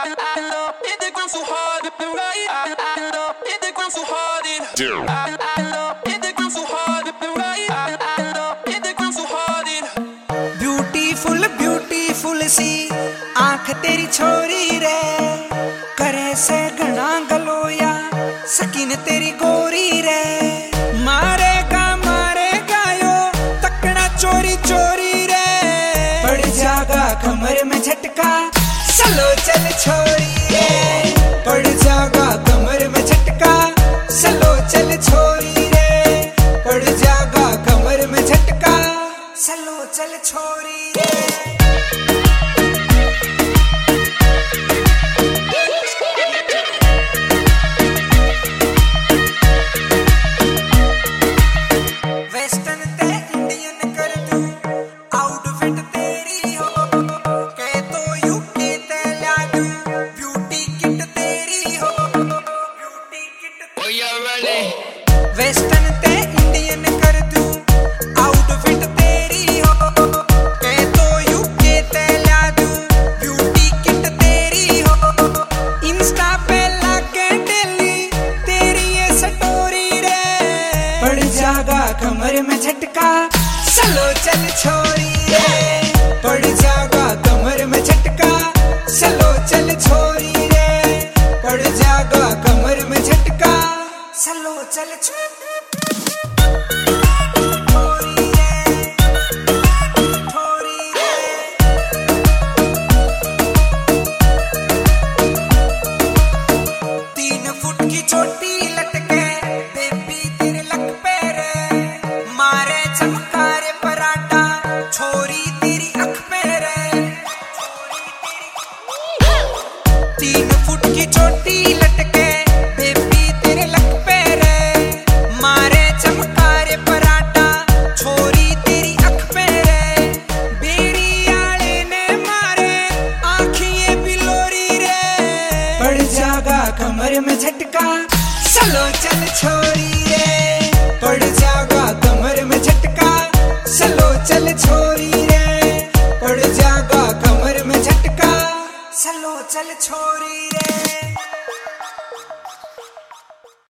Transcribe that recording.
hit the ground so hard, whipping right. Hit the ground so hard, hit the ground so hard, whipping right. Hit the ground so hard, beautiful beautiful सी आंख तेरी छोरी रे, करे से घना गलोया सकीन तेरी गोरी रे। मारेगा यो तकड़ा चोरी चोरी रे, पड़ जागा कमर में झटका चलो चल छोरी रे। पड़ जागा कमर में झटका चलो चल छोरी रे। पड़ जागा कमर में झटका चलो चल छोरी रे। वेस्टर्न ते इंडियन कर दूं आउटफिट तेरी हो, के तो यूके ते ला दूं ब्यूटी किट तेरी हो। ब्यूटी किट वेस्टर्न ते इंडियन कर दूं आउटफिट तेरी हो, के तो यूके ते ला दूं ब्यूटी किट तेरी हो। इंस्टा पे लाके डेली तेरी ये स्टोरी रे, पड़ जागा कमर में झटका चलो चल छोरी रे। पड़ जागा कमर में झटका चलो चल छोरी रे। पड़ जागा कमर में झटका चलो चल छोरी रे। तीन फुट की चोटी लटके बेबी तेरे लक पे रे, मारे चमकारे पराठा छोरी तेरी अख पे रे। 3 फुट की चोटी लटके बेबी तेरे लक पे रे, मारे चमकारे पराठा छोरी तेरी अख पे रे। बेरी आले ने मारे आँखिए बिलोरी रे, पड़ जागा कमर में झटका चलो चल छोरी रे। पड़ जागा कमर में झटका चलो चल छोरी।